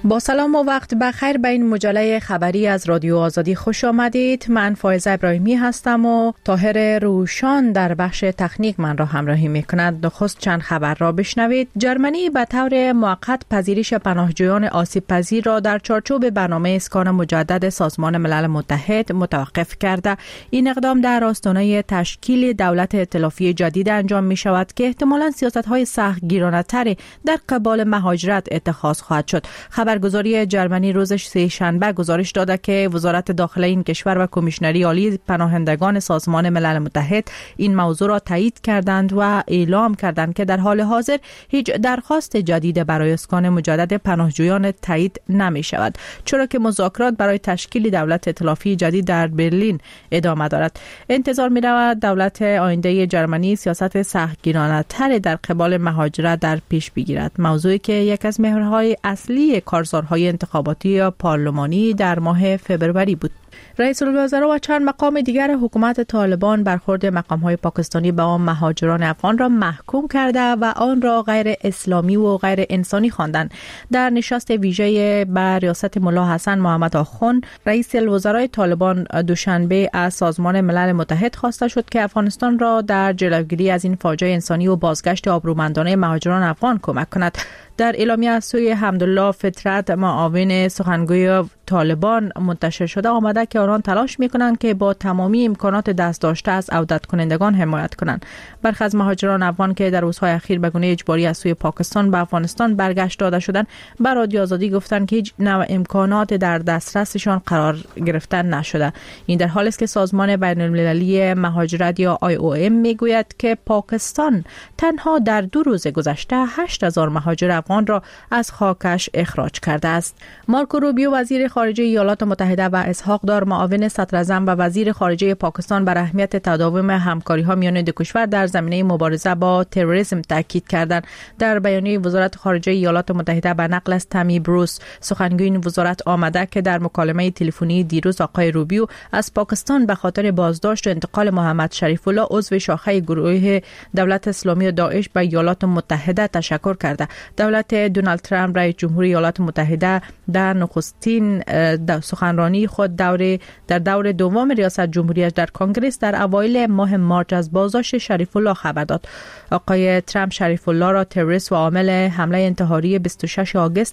با سلام و وقت بخیر به این مجله خبری از رادیو آزادی خوش آمدید. من فائزه ابراهیمی هستم و طاهر روشان در بخش تکنیک من را همراهی میکند. نخست چند خبر را بشنوید. جرمنی به طور موقت پذیرش پناهجویان آسیب پذیر را در چارچوب برنامه اسکان مجدد سازمان ملل متحد متوقف کرده. این اقدام در آستانه تشکیل دولت ائتلافی جدید انجام می شود که احتمالاً سیاست‌های سختگیرانه‌تری در قبال مهاجرت اتخاذ خواهد شد. خبرگزاری جرمنی روز سه‌شنبه گزارش داده که وزارت داخله این کشور و کمیشنری عالی پناهندگان سازمان ملل متحد این موضوع را تایید کردند و اعلام کردند که در حال حاضر هیچ درخواست جدید برای اسکان مجدد پناهجویان تایید نمی شود، چرا که مذاکرات برای تشکیل دولت ائتلافی جدید در برلین ادامه دارد. انتظار می رود دولت آینده جرمنی سیاست سختگیرانه‌تر در قبال مهاجرت در پیش بگیرد، موضوعی که یک از محورهای اصلی کارزارهای انتخاباتی یا پارلمانی در ماه فبروری بود. رئیس الوزراء و چند مقام دیگر حکومت طالبان برخورد مقام‌های پاکستانی به آن مهاجران افغان را محکوم کرده و آن را غیر اسلامی و غیر انسانی خواندند. در نشست ویژه بر ریاست ملا حسن محمد آخوند، رئیس الوزراء طالبان دوشنبه از سازمان ملل متحد خواسته شد که افغانستان را در جلوگیری از این فاجعه انسانی و بازگشت آبرومندانه مهاجران افغان کمک کند. در اعلامیه از سوی حمدالله فطرت معاون سخنگوی طالبان منتشر شده آمده که آنان تلاش می‌کنند که با تمامی امکانات دست داشته از عودت کنندگان حمایت کنند. برخی از مهاجران افغان که در روزهای اخیر به گونه اجباری از سوی پاکستان به افغانستان برگشت داده شدند، به رادیو آزادی گفتند که هیچ نوع امکانات در دسترسشان قرار گرفته نشده. این در حالی است که سازمان بین‌المللی مهاجرت یا IOM میگوید که پاکستان تنها در 2 روز گذشته 8000 مهاجر افغان را از خاکش اخراج کرده است. مارکو روبیو وزیر خارجه ایالات متحده و اسحاق دار معاون صدراعظم و وزیر خارجه پاکستان بر اهمیت تداوم همکاری‌ها میان دو کشور در زمینه مبارزه با تروریسم تاکید کردند. در بیانیه وزارت خارجه ایالات متحده به نقل از تامی بروس سخنگوی این وزارت آمده که در مکالمه تلفنی دیروز آقای روبیو از پاکستان به خاطر بازداشت و انتقال محمد شریف الله عضو شاخه گروه دولت اسلامی داعش به ایالات متحده تشکر کرده. دولت دونالد ترامپ رئیس جمهوری ایالات متحده در نخستین سخنرانی خود در دور دوم ریاست جمهوریش در کنگره در اوایل ماه مارچ از بازداشت شریف الله خبر داد. آقای ترامپ شریف الله را تروریست و عامل حمله انتحاری 26 آگوست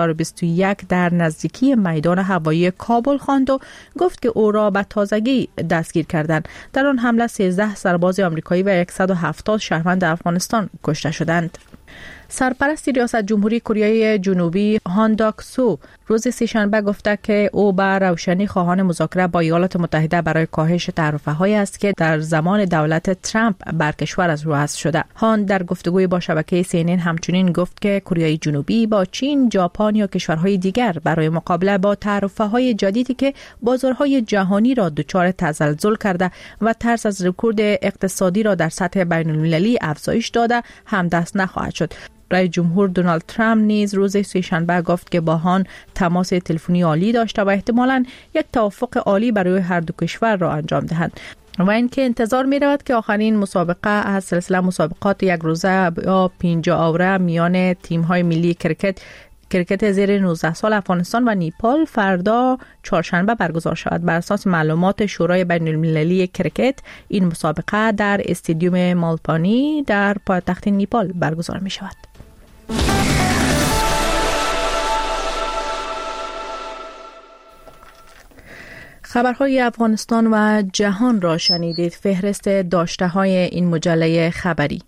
2021 در نزدیکی میدان هوایی کابل خواند و گفت که او را به تازگی دستگیر کردند. در آن حمله 13 سرباز آمریکایی و 170 شهروند افغانستان کشته شدند. سرپرست ریاست جمهوری کره جنوبی هان داک سو روز سه‌شنبه گفته که او به روشنی خواهان مذاکره با ایالات متحده برای کاهش تعرفه‌هایی است که در زمان دولت ترامپ بر کشور از راه شده. هان در گفتگوی با شبکه CNN همچنین گفت که کره جنوبی با چین، ژاپن یا کشورهای دیگر برای مقابله با تعرفه‌های جدیدی که بازارهای جهانی را دچار تزلزل کرده و ترس از رکود اقتصادی را در سطح بین‌المللی افزایش داده همدست نخواهد شد. رئیس جمهور دونالد ترامپ نیز روز سه‌شنبه گفت که با هان تماس تلفنی عالی داشته و احتمالاً یک توافق عالی برای هر دو کشور را انجام دهند و اینکه انتظار می رود که آخرین مسابقه از سلسله مسابقات یک روزه یا 50 اوره میان تیم‌های ملی کرکت زیر 19 سال افغانستان و نیپال فردا چهارشنبه برگزار شود. بر اساس معلومات شورای بین‌المللی کرکت این مسابقه در استادیوم مالپانی در پایتخت نیپال برگزار می شود. خبرهای افغانستان و جهان را شنیدید. فهرست داشته‌های این مجله خبری.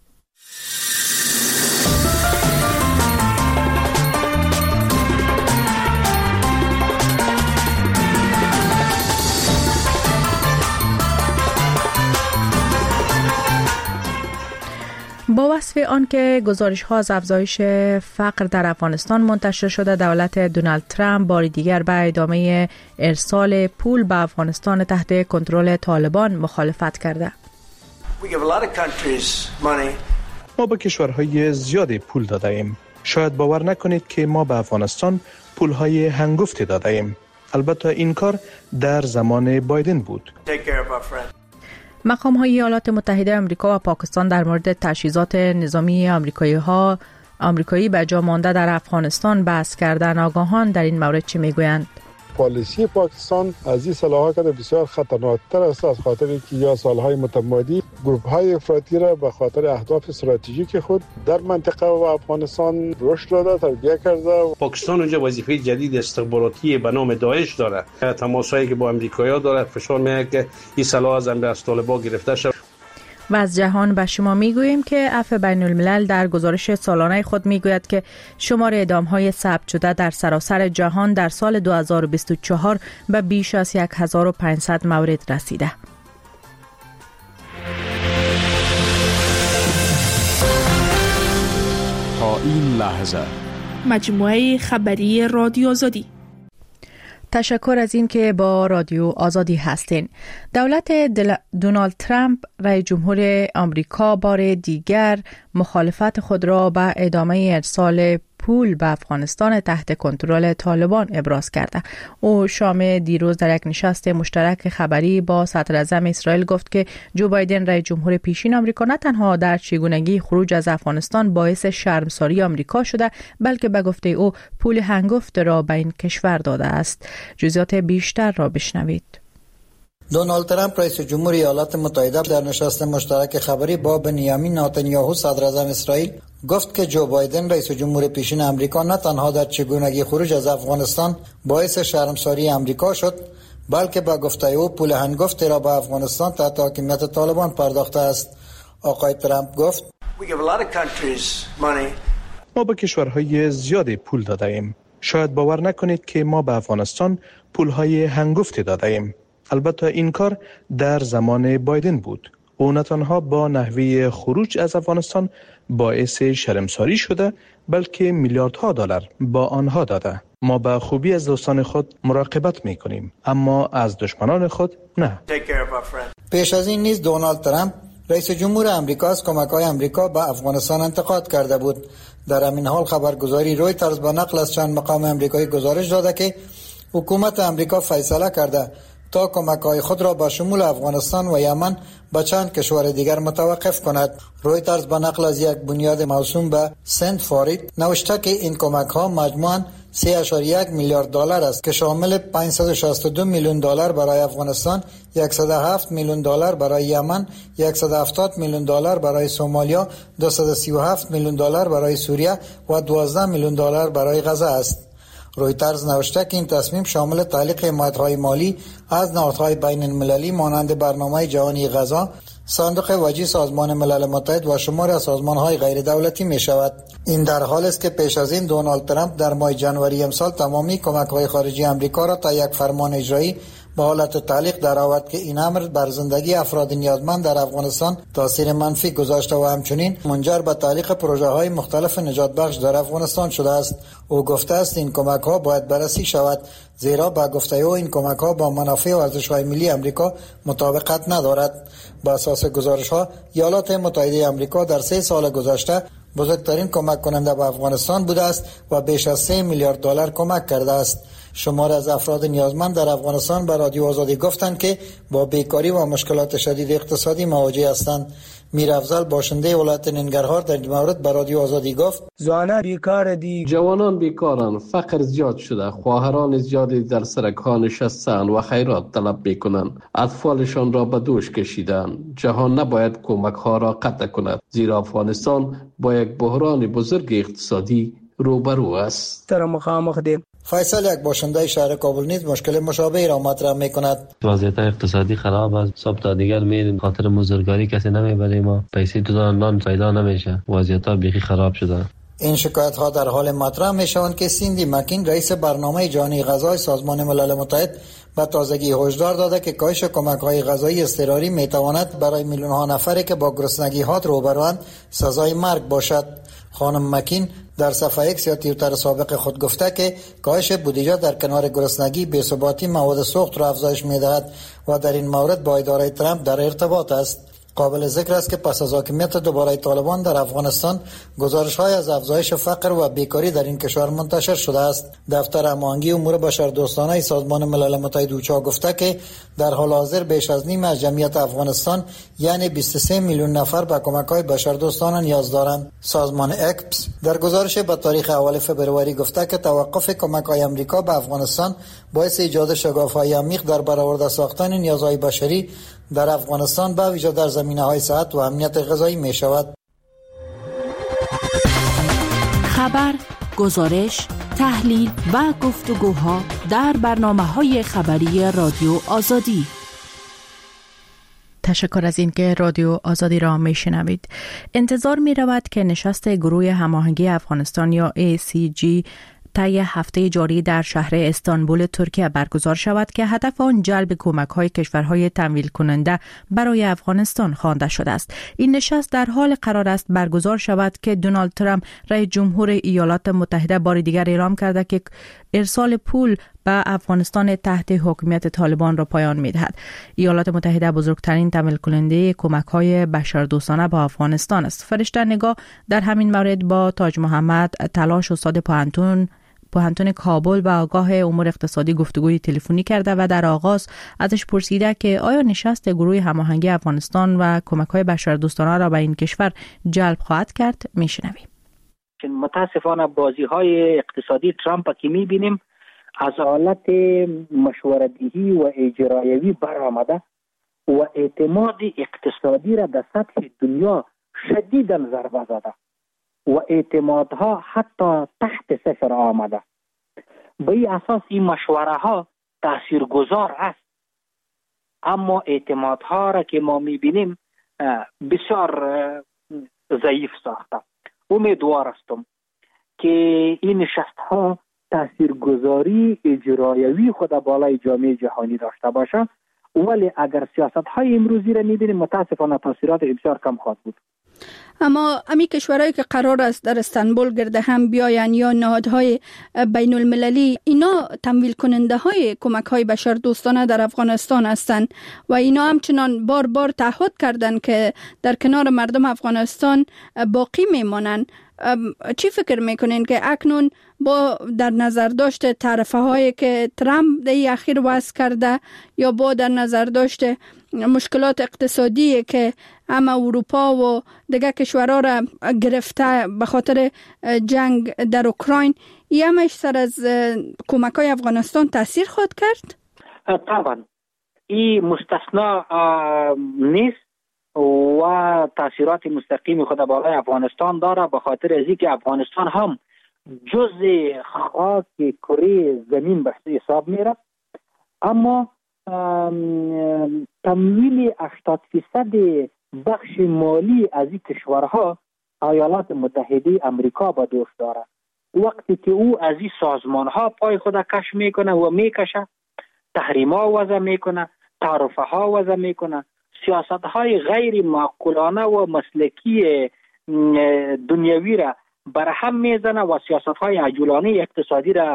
با وصف آنکه گزارش‌ها از افزایش فقر در افغانستان منتشر شده، دولت دونالد ترامپ بار دیگر به ادامه ارسال پول به افغانستان تحت کنترل طالبان مخالفت کرده. ما به کشورهای زیادی پول داده ایم. شاید باور نکنید که ما به افغانستان پولهای هنگفتی داده ایم. البته این کار در زمان بایدن بود. مقام‌های ایالات متحده آمریکا و پاکستان در مورد تجهیزات نظامی آمریکایی‌ها آمریکایی به جا مانده در افغانستان بحث کردن. آگاهان در این مورد چی میگویند؟ پالیسی پاکستان از این صلاحات بسیار خطرناکتر است، از خاطر که یا سالهای متمادی گروه‌های افراطی را به خاطر اهداف استراتژیک خود در منطقه و افغانستان رشد داده، تربیت کرده. پاکستان اونجا وظیفه جدید استخباراتی به نام داعش داره. تماسایی که با امریکایی‌ها داره، فشار میاره که این سلاح از طالبان گرفته شود. و از جهان به شما میگوییم که عفو بین الملل در گزارش سالانه خود میگوید که شمار اعدام‌های ثبت شده در سراسر جهان در سال 2024 به بیش از 1500 مورد رسیده. تا این لحظه مجموعه خبری رادیو آزادی. تشکر از این که با رادیو آزادی هستین. دولت دونالد ترامپ رئیس جمهور آمریکا بار دیگر مخالفت خود را به ادامه ارسال پول به افغانستان تحت کنترل طالبان ابراز کرده. او شام دیروز در یک نشست مشترک خبری با صدر اعظم اسرائیل گفت که جو بایدن رئیس جمهور پیشین آمریکا نه تنها در چگونگی خروج از افغانستان باعث شرمساری آمریکا شده، بلکه به گفته او پول هنگفت را به این کشور داده است. جزئیات بیشتر را بشنوید. دونالد ترامپ رئیس جمهور ایالات متحده در نشست مشترک خبری با بنیامین نتانیاهو صدر اعظم اسرائیل گفت که جو بایدن رئیس جمهور پیشین آمریکا نه تنها در چگونگی خروج از افغانستان باعث شرمساری آمریکا شد، بلکه با گفته او پول هنگفت را به افغانستان تحت حاکمیت طالبان پرداخته است. آقای ترامپ گفت: ما به کشورهای زیادی پول داده ایم. شاید باور نکنید که ما به افغانستان پولهای هنگفتی داده ایم. البته این کار در زمان بایدن بود. او نه تنها با نحوه خروج از افغانستان باعث شرمساری شده، بلکه میلیاردها دلار با آنها داده. ما به خوبی از دوستان خود مراقبت میکنیم، اما از دشمنان خود نه. پیش از این نیز دونالد ترامپ رئیس جمهور آمریکا از کمک‌های آمریکا به افغانستان انتقاد کرده بود. در همین حال خبرگزاری رویترز با نقل از چند مقام آمریکایی گزارش داده که حکومت آمریکا فیصله کرده تا کمک‌های خود را با شمول افغانستان و یمن به چند کشور دیگر متوقف کند. رویترز با نقل از یک بنیاد موسوم به سنت فارید نوشته که این کمک‌ها مجموعاً 3.1 میلیارد دلار است که شامل 562 میلیون دلار برای افغانستان، 107 میلیون دلار برای یمن، 170 میلیون دلار برای سومالیا، 237 میلیون دلار برای سوریه و 12 میلیون دلار برای غزه است. رویترز نوشته که این تصمیم شامل تعلیق حمایت‌های مالی از نهادهای بین المللی مانند برنامه جهانی غذا، صندوق وجه سازمان ملل متحد و شمار از سازمان‌های غیر دولتی می شود. این در حال است که پیش از این دونالد ترامپ در ماه ژانویه امسال تمامی کمک‌های خارجی آمریکا را تا یک فرمان اجرایی به حالت تعلیق درآورد که این امر بر زندگی افراد نیازمند در افغانستان تاثیر منفی گذاشته و همچنین منجر به تعلیق پروژه‌های مختلف نجات بخش در افغانستان شده است. او گفته است این کمک‌ها باید بررسی شود، زیرا با گفته او این کمک‌ها با منافع و ارزش‌های ملی آمریکا مطابقت ندارد. بر اساس گزارش‌ها ایالات متحده آمریکا در 3 سال گذشته بزرگترین کمک کننده به افغانستان بوده است و بیش از 3 میلیارد دلار کمک کرده است. شمار از افراد نیازمند در افغانستان به رادیو آزادی گفتند که با بیکاری و مشکلات شدید اقتصادی مواجه هستند. میر افضل باشنده ولایت ننگرهار در این مورد به رادیو آزادی گفت: زنان بیکار دی، جوانان بیکارن، فقر زیاد شده، خواهران زیادی در سرک‌ها نشستند و خیرات طلب میکنند. اطفالشان را به دوش کشیدند. جهان نباید کمک‌ها را قطع کند، زیرا افغانستان با یک بحران بزرگ اقتصادی روبرو است. تر مخامخ دی. فیصل یک باشنده شهر کابل نیز مشکل مشابهی را مطرح می‌کند. وضعیت اقتصادی خراب است. صبح تا دیگر میریم، خاطر مزدورکاری کسی نمیبره، ما پیسه تو نان پیدا نمیشه. وضعیت بیخی خراب شده. این شکایت ها در حال مطرح میشوند که سیندی مکین رئیس برنامه جهانی غذای سازمان ملل متحد به تازگی هشدار داده که کاهش کمک‌های غذایی اضطراری میتواند برای میلیون‌ها نفری که با گرسنگی ها روبروند سزای مرگ باشد. خانم مکین در صفحه ایکس یا توییتر سابق خود گفته که کاهش بودجه در کنار گرسنگی بی‌ثباتی مواد سوخت را افزایش می‌دهد و در این مورد با اداره ترامپ در ارتباط است. قابل ذکر است که پس از حاکمیت دوباره طالبان در افغانستان گزارش‌های از افزایش فقر و بیکاری در این کشور منتشر شده است. دفتر هماهنگی امور بشردوستانه سازمان ملل متحد اوچا گفته که در حال حاضر بیش از نیم از جمعیت افغانستان یعنی 23 میلیون نفر به کمک‌های بشردوستانه نیاز دارند. سازمان اکپس در گزارش به تاریخ اول فبروری گفته که توقف کمک‌های آمریکا به افغانستان باعث ایجاد شگاف‌های عمیق در برآورده ساختن نیازهای بشری در افغانستان به ویژه در زمینه‌های صحت و امنیت غذایی می‌شود. خبر، گزارش، تحلیل و گفتگوها در برنامه‌های خبری رادیو آزادی. تشکر از اینکه رادیو آزادی را میشنوید. انتظار می رود که نشست گروه هماهنگی افغانستان یا ACG طی هفته جاری در شهر استانبول ترکیه برگزار شود که هدف آن جلب کمک‌های کشورهای تمویل کننده برای افغانستان خوانده شده است. این نشست در حال قرار است برگزار شود که دونالد ترامپ رئیس جمهور ایالات متحده بار دیگر اعلام کرده که ارسال پول به افغانستان تحت حکومت طالبان را پایان می‌دهد. ایالات متحده بزرگترین تمویل کننده کمک‌های بشردوستانه به افغانستان است. فرشته نگاه در همین مورد با تاج محمد تلاش استاد پوهنتون کابل و آگاه امور اقتصادی گفتگوی تلفنی کرده و در آغاز ازش پرسیده که آیا نشست گروه هماهنگی افغانستان و کمک‌های بشردوستانه را به این کشور جلب خواهد کرد. میشنویم. متاسفانه بازی‌های اقتصادی ترامپ که می‌بینیم از حالت مشوره‌دهی و اجرایوی برآمده و اعتماد اقتصادی را در سطح دنیا شدیداً ضربه زده و اعتمادها حتی تحت صفر آمده. به این اساس این مشوره ها تاثیرگذار است، اما اعتمادها را که ما میبینیم بسیار ضعیف ساخته. امیدوار هستم که این نشست ها تاثیرگذاری اجرایوی خود بالای جامعه جهانی داشته باشه، ولی اگر سیاست های امروزی را میبینیم متاسفانه تاثیرات بسیار کم خواهد بود. اما امی کشورهایی که قرار است در استانبول گرد هم بیاین یا نهادهای بین المللی، اینا تمویل کننده های کمک های بشردوستانه در افغانستان هستند و اینا همچنان بار بار تعهد کردند که در کنار مردم افغانستان باقی میمانند. چی فکر میکنین که اکنون با در نظر داشت تعرفه هایی که ترامپ در اخیر وضع کرده یا با در نظر داشت مشکلات اقتصادی که هم اروپا و دیگه کشورها را گرفته به خاطر جنگ در اوکراین، این همش سر از کمک های افغانستان تاثیر خواهد کرد؟ طبعا این مستثنا نیست و تاثیرات مستقیم خود بالای افغانستان داره، به خاطر از اینکه افغانستان هم جزء خاک کره زمین به حساب میره، اما تمویل 80% بخش مالی از این کشورها ایالات متحده امریکا به دوش داره. وقتی که او از این سازمان ها پای خود کش میکنه و میکشه، تحریم ها وضع میکنه، تعرفه ها وضع میکنه، سیاست های غیر معقولانه و مسلکی دنیوی را برهم میزنه و سیاست های عجولانه اقتصادی را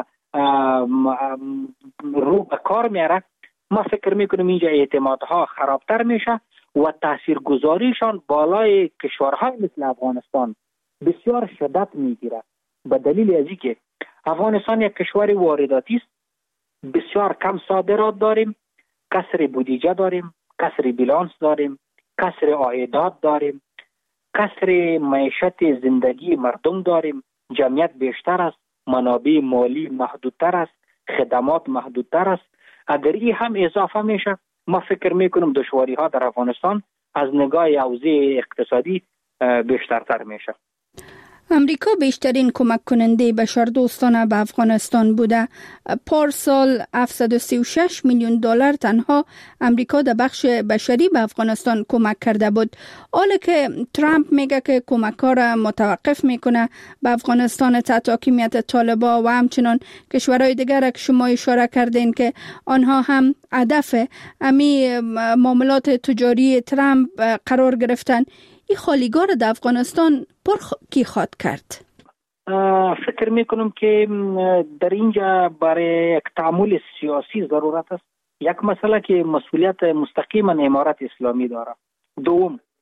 رو به کار میاره، ما فکر میکنیم اینجا اعتمادها خرابتر میشه و تاثیرگذاریشان بالای کشورهای مثل افغانستان بسیار شدت میگیره، به دلیل از اینکه افغانستان یک کشور وارداتی است، بسیار کم صادرات داریم، کسر بودجه داریم، کسر بیلانس داریم، کسر عایدات داریم، کسر معیشت زندگی مردم داریم، جمعیت بیشتر است، منابع مالی محدودتر است، خدمات محدودتر است. اگر این هم اضافه میشه، ما فکر میکنم دشواری ها در افغانستان از نگاه اوضاع اقتصادی بیشترتر میشه. امریکا بیشترین کمک کننده بشردوستانه به افغانستان بوده. پارسال 736 میلیون دلار تنها امریکا در بخش بشری به افغانستان کمک کرده بود. حالا که ترامپ میگه که کمک‌ها را متوقف میکنه به افغانستان تحت حکومت طالبان و همچنان کشورهای دیگر که شما اشاره کردین که آنها هم هدف امی معاملات تجاری ترامپ قرار گرفتن، این خالیگاه در افغانستان کی خواهد کرد؟ فکر میکنم که در اینجا برای یک تعامل سیاسی ضرورت است. یک مسئله که مسئولیت مستقیما امارت اسلامی داره. دوم،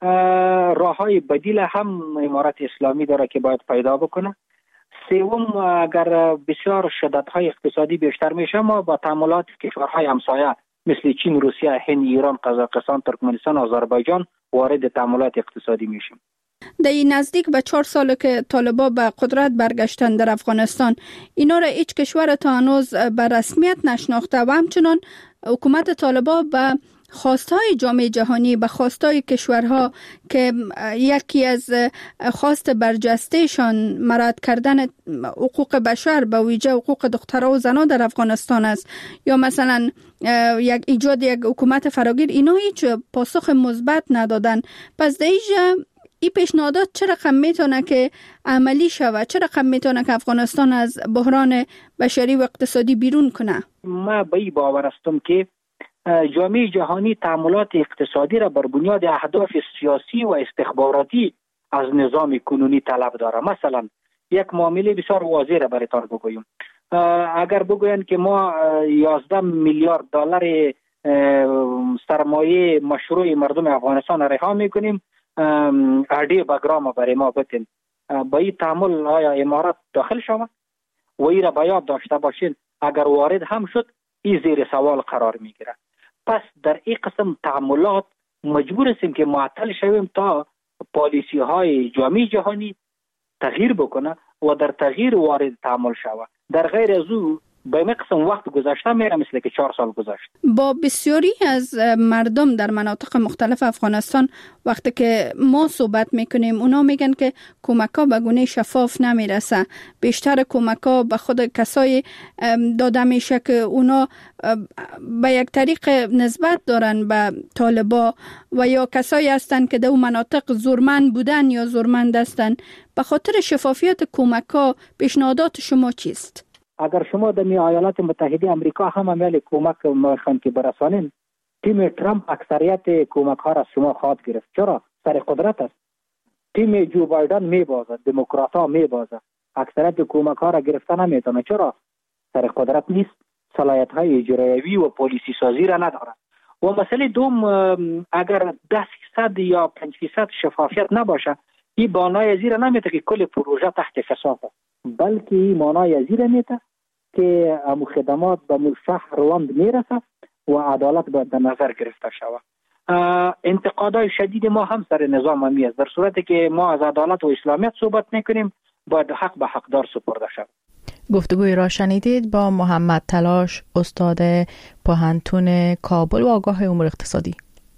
راههای بدیل هم امارت اسلامی داره که باید پیدا بکنه. سوم، اگر بسیار شدت‌های اقتصادی بیشتر میشه، ما با تعاملات کشورهای همسایه مثل چین، روسیه، هند، ایران، قزاقستان، ترکمنستان، آذربایجان وارد تعاملات اقتصادی میشیم. در این نزدیک به 4 سال که طالبا به قدرت برگشتن در افغانستان، اینا را هیچ کشور تا هنوز به رسمیت نشناخته و همچنان حکومت طالبا به خواستهای جامعه جهانی، به خواستهای کشورها که یکی از خواست برجستهشان مراعات کردن حقوق بشر به ویژه حقوق دخترها و زنان در افغانستان است، یا مثلا یک ایجاد یک حکومت فراگیر، اینا هیچ پاسخ مثبت ندادن. پس دیگه این پیشنهادات چه رقم میتونه که عملی شود؟ چه رقم میتونه که افغانستان از بحران بشری و اقتصادی بیرون کنه؟ ما به این باور هستم که جامعه جهانی تعاملات اقتصادی را بر بنیاد اهداف سیاسی و استخباراتی از نظام کنونی طلب داره. مثلا یک معامله بسیار واضح را براتون بگویم. اگر بگوین که ما 11 میلیارد دلار سرمایه مشروع مردم افغانستان را رها میکنیم، اردی بگرام برای ما بتین، با این تعامل آیا امارات داخل شود؟ و این را باید داشته باشین. اگر وارد هم شد، این زیر سوال قرار میگیره. پس در این قسم تعاملات مجبور هستیم که معطل شویم تا پالیسی های جامعه جهانی تغییر بکنه و در تغییر وارد تعامل شود. در غیر از او به این قسم وقت گذشته میره، مثل که 4 سال گذشت. با بسیاری از مردم در مناطق مختلف افغانستان وقتی که ما صحبت میکنیم، اونا میگن که کمک‌ها به گونه شفاف نمیرسه. بیشتر کمک‌ها به خود کسای داده میشه که اونا به یک طریق نسبت دارن به طالبا و یا کسایی هستن که در اون مناطق زورمند بودن یا زورمند هستن. به خاطر شفافیت کمک‌ها پیشنهادات شما چیست؟ اگر شما در ایالات متحده آمریکا هم عمل کمک میخوان که برسانین، تیم ترامپ اکثریت کمک ها را شما خواهد گرفت. چرا؟ سر قدرت است. تیم جو بایدن میبازد، دموکرات ها میبازد، اکثریت کمک ها را گرفتن نمیتونه. چرا؟ سر قدرت نیست، صلاحیت های اجرایی و پالیسی سازی را ندارد. و مسئله دوم، اگر 10% یا 5% شفافیت نباشه، این معنای زیر نمیته که کل پروژه تحت فساد است، بلکه این معنای زیر میته که خدمات به شهر روند میرسه و عدالت باید در نظر گرفته شود. انتقادهای شدید ما هم سر نظام همی است. در صورتی که ما از عدالت و اسلامیت صحبت میکنیم، باید حق به حقدار سپرده شود. گفتگوی را شنیدید با محمد تلاش، استاد پوهنتون کابل و آگاه امور اقتصادی.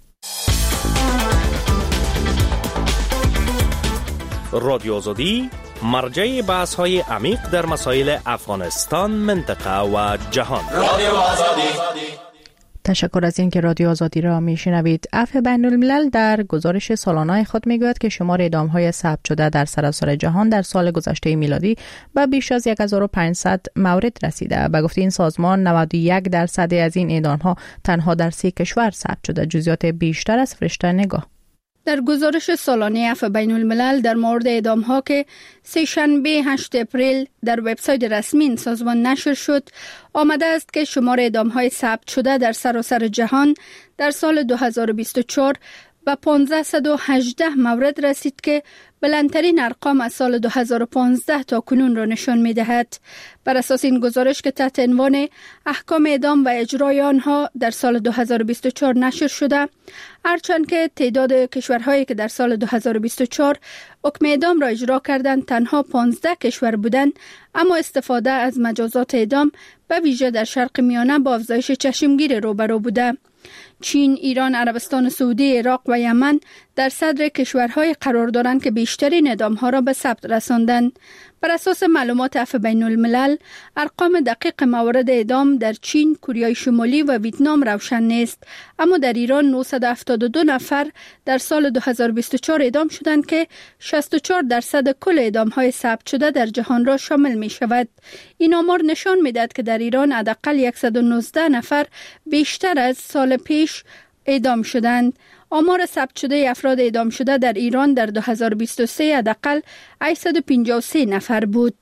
رادیو آزادی مرجع بحث‌های عمیق در مسائل افغانستان، منطقه و جهان. رادیو آزادی. تشکر از این که رادیو آزادی را میشنوید. عفو بین الملل در گزارش سالانه خود میگوید که شمار اعدام‌های ثبت شده در سراسر جهان در سال گذشته میلادی به بیش از 1500 مورد رسیده. به گفته این سازمان 91% از این اعدام‌ها تنها در 3 کشور ثبت شده. جزئیات بیشتر از فرشته نگاه. در گزارش سالانه عفو بین الملل در مورد اعدام‌ها که سه‌شنبه 8 اپریل در وبسایت رسمی این سازمان نشر شد، آمده است که شمار اعدام‌های ثبت شده در سراسر جهان در سال 2024 به 1518 مورد رسید که بلندترین ارقام از سال 2015 تا کنون را نشان می‌دهد. بر اساس این گزارش که تحت عنوان احکام اعدام و اجرای آنها در سال 2024 نشر شده، هرچند که تعداد کشورهایی که در سال 2024 حکم اعدام را اجرا کردند تنها 15 کشور بودند، اما استفاده از مجازات اعدام به ویژه در شرق میانه با افزایش چشمگیر روبرو بوده. چین، ایران، عربستان سعودی، عراق و یمن در صدر کشورهای قرار دارند که بیشترین اعدام‌ها را به ثبت رساندند. بر اساس معلومات عفو بین الملل، ارقام دقیق موارد اعدام در چین، کره شمالی و ویتنام روشن نیست، اما در ایران 972 نفر در سال 2024 اعدام شدند که 64% کل اعدام‌های ثبت شده در جهان را شامل می‌شود. این آمار نشان می‌دهد که در ایران حداقل 119 نفر بیشتر از سال پیش اعدام شدند. آمار ثبت شده افراد اعدام شده در ایران در 2023 حداقل 853 نفر بود.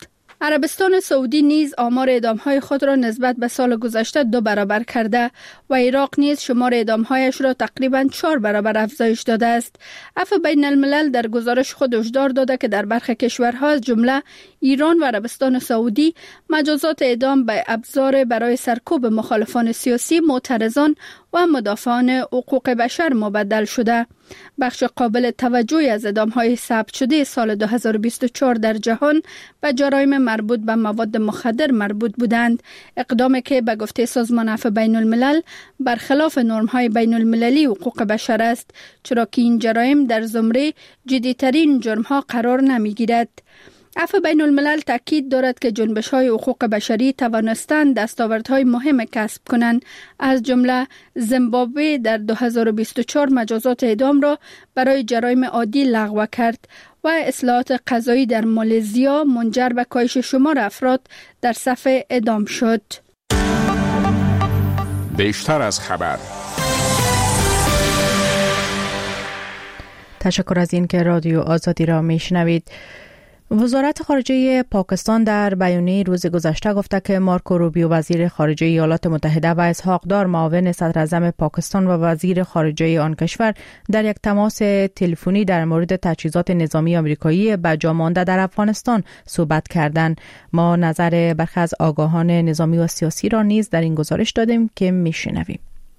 عربستان سعودی نیز آمار اعدام‌های خود را نسبت به سال گذشته 2 برابر کرده و عراق نیز شمار اعدام‌هایش را تقریباً 4 برابر افزایش داده است. عفو بین الملل در گزارش خود هشدار داده که در برخی کشورها از جمله ایران و عربستان سعودی مجازات اعدام به ابزار برای سرکوب مخالفان سیاسی، معترضان و مدافعان حقوق بشر مبدل شده. بخش قابل توجهی از اعدام‌های ثبت شده سال 2024 در جهان به جرایم مربوط به مواد مخدر مربوط بودند، اقدامی که به گفته سازمان عفو بین الملل برخلاف نرم‌های بین المللی حقوق بشر است، چرا که این جرایم در زمره جدی‌ترین جرم‌ها قرار نمی‌گیرد. عفو بین الملل تاکید دارد که جنبش‌های حقوق بشری توانستند دستاوردهای مهم کسب کنند، از جمله زیمبابوه در 2024 مجازات اعدام را برای جرایم عادی لغو کرد و اصلاحات قضایی در مالزیا منجر به کاهش شمار افراد در صف اعدام شد. بیشتر از خبر. تشکر از این که رادیو آزادی را میشنوید. وزارت خارجه پاکستان در بیانیه روز گذشته گفته که مارکو روبیو وزیر خارجه ایالات متحده و اسحاق دار معاون صدر اعظم پاکستان و وزیر خارجه آن کشور در یک تماس تلفنی در مورد تجهیزات نظامی آمریکایی به جا مانده در افغانستان صحبت کردند. ما نظر برخی از آگاهان نظامی و سیاسی را نیز در این گزارش دادیم که میشنویم.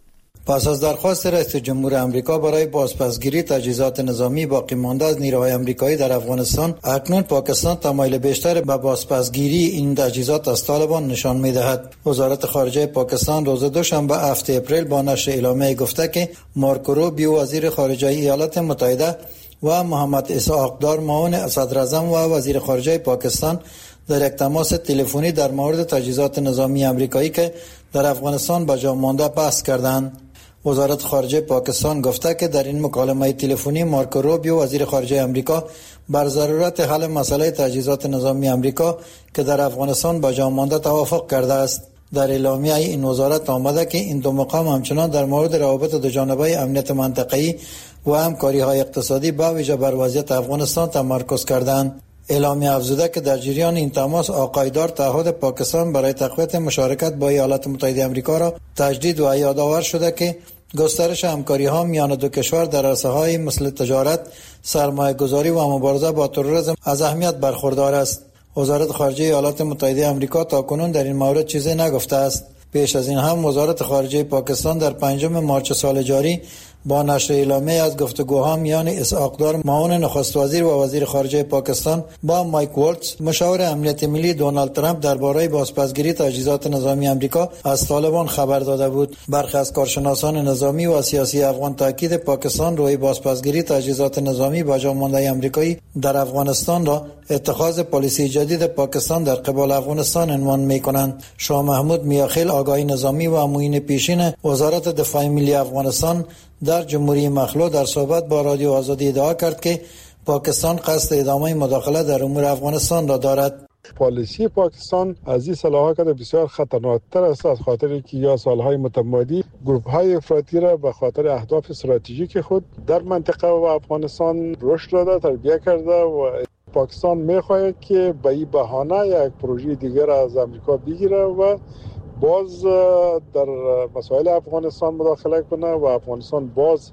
پس از درخواست رئیس جمهور آمریکا برای بازپسگیری تجهیزات نظامی باقی مانده از نیروهای آمریکایی در افغانستان، اکنون پاکستان تمایل بیشتر به بازپسگیری این تجهیزات از طالبان نشان می‌دهد. وزارت خارجه پاکستان روز دوشنبه 7 اپریل با نشر اعلامیه گفته که مارکو روبیو وزیر خارجه ایالات متحده و محمد اسحاق دار معاون صدر اعظم و وزیر خارجه پاکستان در یک تماس تلفنی در مورد تجهیزات نظامی آمریکایی که در افغانستان به جا مانده بحث کردند. وزارت خارجه پاکستان گفته که در این مکالمه تلفنی مارکو روبیو وزیر خارجه آمریکا بر ضرورت حل مسئله تجهیزات نظامی آمریکا که در افغانستان به جا مانده توافق کرده است. در اعلامیه این وزارت آمده که این دو مقام همچنان در مورد روابط دوجانبه امنیت منطقه‌ای و همکاری‌های اقتصادی به ویژه بر وضعیت افغانستان تمرکز کردند. اعلامیه افزوده که در جریان این تماس آقای دار تعهد پاکستان برای تقویت مشارکت با ایالات متحده آمریکا را تجدید و یادآور شده که گسترش همکاری‌ها میان دو کشور در عرصه‌های مثل تجارت، سرمایه‌گذاری و مبارزه با تروریسم از اهمیت برخوردار است. وزارت خارجه ایالات متحده آمریکا تاکنون در این مورد چیزی نگفته است. پیش از این هم وزارت خارجه پاکستان در 5 مارس سال جاری با نشر اعلامیه از گفتگوها میان اسحاق دار معاون نخست وزیر و وزیر خارجه پاکستان با مایک والتز مشاور امنیت ملی دونالد ترامپ درباره بازپسگیری تجهیزات نظامی آمریکا از طالبان خبر داده بود. برخی از کارشناسان نظامی و سیاسی افغان تاکید پاکستان روی بازپسگیری تجهیزات نظامی به جا مانده آمریکایی در افغانستان را اتخاذ پالیسی جدید پاکستان در قبال افغانستان عنوان می‌کنند. شاه محمود میاخیل آگاهی نظامی و معین پیشین وزارت دفاع ملی افغانستان در جمهوری مخلوع در صحبت با رادیو آزادی ادعا کرد که پاکستان قصد ادامه مداخله در امور افغانستان را دارد. پالیسی پاکستان از این صلاحات بسیار خطرناکتر است، از خاطر که یا سالهای متمادی گروه‌های افراطی را به خاطر اهداف استراتژیک خود در منطقه و افغانستان رشد داده، تربیت کرده و پاکستان می‌خواهد که به این بهانه یک پروژه دیگر از امریکا بگیره و باز در مسائل افغانستان مداخله کنه و افغانستان باز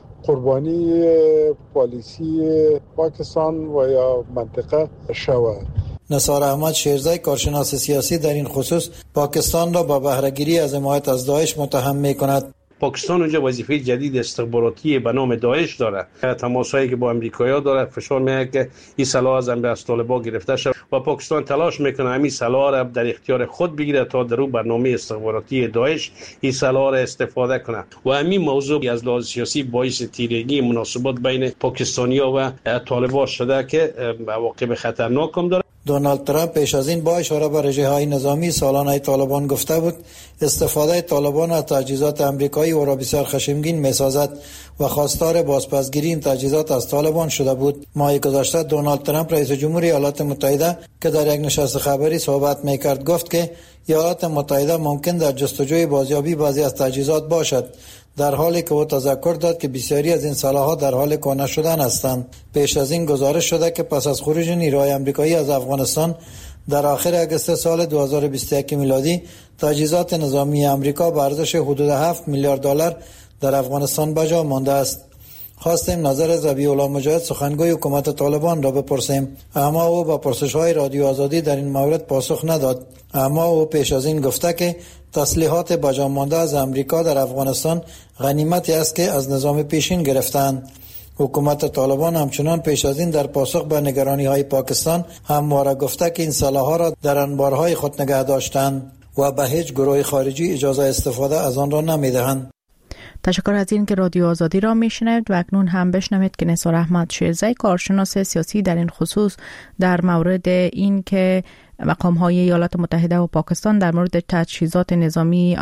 قربانی پالیسی پاکستان و یا منطقه شود. نثار احمد شیرزی کارشناس سیاسی در این خصوص پاکستان را با بهره‌گیری از حمایت از داعش متهم می‌کند. پاکستان اونجا وظیفه جدید استخباراتی به نام داعش داره. تماسایی که با امریکایی‌ها داره، فشار میاره که این سلاح از طالبان گرفته شود و پاکستان تلاش میکنه همین سلاح را در اختیار خود بگیره تا در برنامه استخباراتی داعش این سلاح را استفاده کنه و همین موضوع از لحاظ سیاسی باعث تیرگی مناسبات بین پاکستانی‌ها و طالبان شده که عواقب خطرناک هم داره. دونالد ترامپ پیش از این با اشاره به رژه‌های نظامی سالانه طالبان گفته بود استفاده طالبان از تجهیزات آمریکایی او را بسیار خشمگین می‌سازد و خواستار بازپسگیری این تجهیزات از طالبان شده بود. ماه گذشته دونالد ترامپ رئیس جمهور ایالات متحده که در یک نشست خبری صحبت می‌کرد گفت که ایالات متحده ممکن در جستجوی بازیابی بعضی از تجهیزات باشد، در حالی که او تذکر داد که بسیاری از این سلاح‌ها در حال کهنه شدن هستند. پیش از این گزارش شده که پس از خروج نیروهای آمریکایی از افغانستان در آخر اگست سال 2021 میلادی تجهیزات نظامی امریکا به ارزش حدود 7 میلیارد دلار در افغانستان به جا مانده است. خواستیم نظر ذبیح الله مجاهد سخنگوی حکومت طالبان را بپرسیم، اما او با پرسش‌های رادیو آزادی در این مورد پاسخ نداد. اما او پیش از این گفته که تسلیحات به جا مانده از امریکا در افغانستان غنیمتی است که از نظام پیشین گرفتند. حکومت طالبان همچنان پیش از این در پاسخ به نگرانی‌های پاکستان همواره گفته که این سلاح‌ها را در انبارهای خود نگه داشتند و به هیچ گروه خارجی اجازه استفاده از آن را نمی‌دهند. تشکر از این که رادیو آزادی را میشنوید و اکنون هم بشنوید که نثار احمد شیرزی کارشناس سیاسی در این خصوص در مورد این که مقام‌های ایالات متحده و پاکستان در مورد تجهیزات نظامی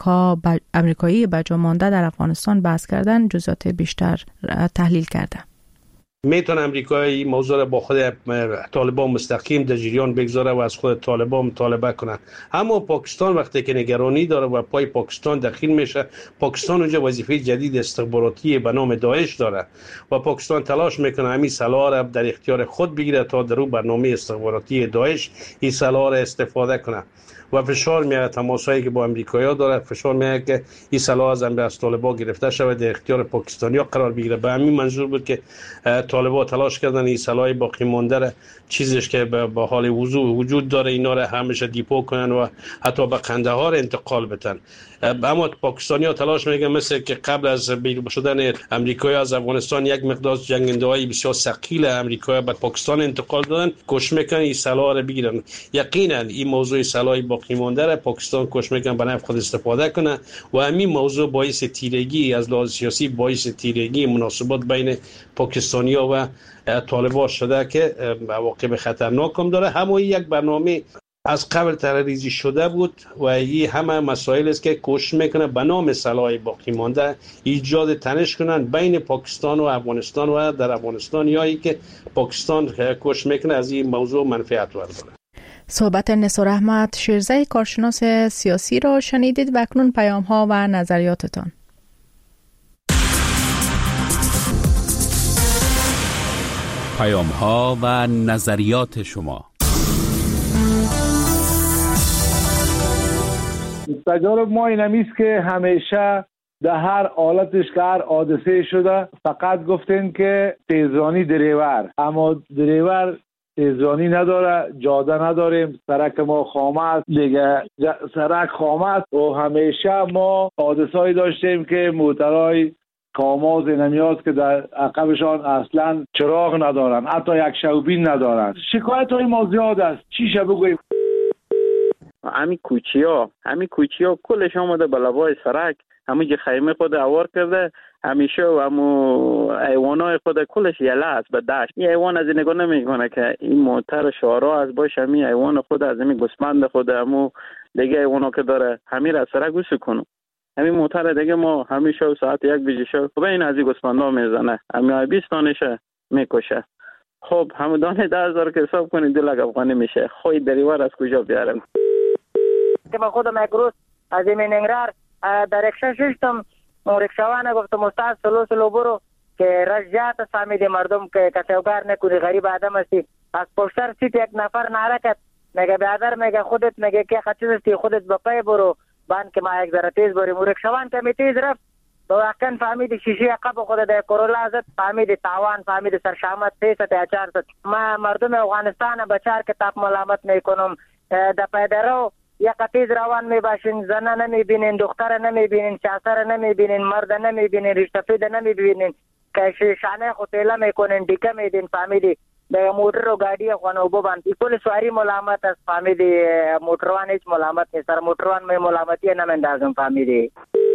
آمریکایی به جا مانده در افغانستان بحث کردن جزئیات بیشتر تحلیل کرده. میتونه امریکایی موضوع را با خود طالبان مستقیم در جریان بگذاره و از خود طالبان مطالبه کنه. اما پاکستان وقتی که نگرانی داره و پای پاکستان دخیل میشه، پاکستان اونجا وظیفه جدید استخباراتی به نام داعش داره و پاکستان تلاش میکنه همین سلاح را در اختیار خود بگیره تا در برنامه استخباراتی داعش این سلاح را استفاده کنه و فشار میاره. تماسایی که با امریکایی‌ها داره فشار میاره که این سلاح از طالبان گرفته شود در اختیار پاکستانی‌ها قرار بگیره. به همین منظور بود که طالبان تلاش کردن این سلاح باقی مانده را چیزش که به حال وجود داره اینا را همیشه دیپو کنن و حتی به قندهار انتقال بدن. اما پاکستانی‌ها تلاش میکنن مثل که قبل از بیرون شدن امریکایی از افغانستان یک مقدار جنگنده‌های بسیار ثقیل امریکایی به پاکستان انتقال دادن، کوشش میکنن این سلاح را بگیرن. یقینا این موضوع سلاح باقی مانده را پاکستان کوشش میکنه به نفع خود استفاده کنه و همین موضوع باعث تیرگی از لحاظ سیاسی باعث تیرگی مناسبات بین پاکستانی‌ها و طالبان شده که عواقب خطرناک هم داره. همون یک برنامه از قبل طرحریزی شده بود و این همه مسائل است که کوشش میکنه به نام سلاح باقی مانده ایجاد تنش کنن بین پاکستان و افغانستان و در افغانستان یایی که پاکستان کوشش میکنه از این موضوع منفعت برداره. صحبت نثار احمد شیرزی کارشناس سیاسی را شنیدید و اکنون پیام ها و نظریاتتان. پیام ها و نظریات شما. تجارب ما این همیست که همیشه در هر حالتش که هر حادثه شده فقط گفتین که تیزرانی دریور، اما دریور تیزرانی نداره، جاده نداریم، سرک ما خامه است دیگه، سرک خامه است و همیشه ما حادثه‌ای داشتیم که موترهای کاماز نمیاد که در عقبشان اصلا چراغ ندارن، حتی یک شوبین ندارن. شکایت های ما زیاد است، چیشه بگویم؟ همین کوچی ها کلش آمده به لبای سرک، همین که خیمه خود اوار کرده همیشه و همو ایوانای خود کلش یله است به دشت. این ایوان از این نگاه نمیکنه که این موتر شارا از باش همین ایوان خود از همین گسمند خود همو دیگه ایوانا که داره همین را سرک گوش کنو. همین موتر دیگه ما همیشه ساعت 1 بجه شو خب این از این گسمندا میزنه، همین 20 دانشه میکشه. خب همون دانه 10,000 که حساب کنید 2 لک افغانی میشه. خوی دریور از کجا بیارم؟ که من خودم یک روز از این ننگرار در رکشا ششتم، رکشاوانه گفتم استاد سلو برو که رجعت فهمیدی مردم که کسوگار نکنی، غریب آدم هستی. از پشتر سیت یک نفر نارکت میگه برادر، میگه خودت میگه که خچیزستی خودت بپای برو بان که ما یک ذره تیز بریم. رکشاوان که می تیز رفت تو واقعا فهمیدی شیشه عقب خود در کرولا زد، فهمیدی تاوان، فهمیدی سرشامت 300 یا 400. ما مردم افغانستان بچار کتاب ملامت میکنم. در پیدرو یک تیز روان میباشین، زنه نمیبینین، دختر نمیبینین، شاسر نمیبینین، مرد نمیبینین، رشتفید نمیبینین که شانه خوتیله میکنین، دیگه میدین. فهمیدی در موتر و گاڑی خوانو ببند کل سواری ملامت است. فهمیدی موتروان هیچ ملامت نیست، سر موتروان می ملامتی نمیندازم. فهمیدی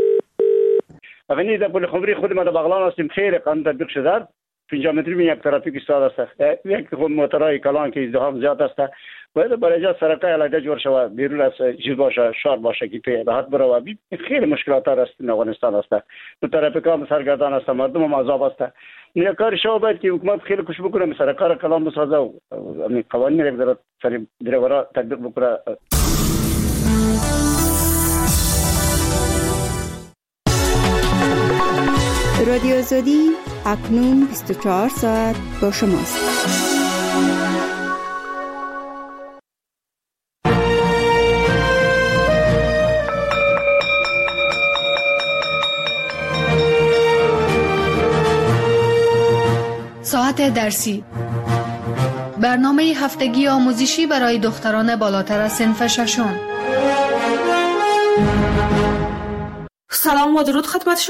افنی در پل خبری خود ما در بغلان هستیم، خیلی قانون تطبیق شده. 50 متری می یک ترافیک ایستاده است، یک خود موترهای کلان که ازدحام زیاد است باید برای جا سرکای علاقه جور شود، بیرون از چیز باشه، شار باشه که توی راحت بره و خیلی مشکلات است در افغانستان است. تو ترافیکا سرگردان است، مردم هم عذاب است. این کار شو باید که حکومت خیلی کوشش بکنه سرکار کلان بسازه و قوانین یک ذره سری دریورا تطبیق بکنه. رادیو آزادی اکنون 24 ساعت با شماست. ساعت درسی. برنامه هفتگی آموزشی برای دختران بالاتر از صنف ششم. سلام و درود خدمت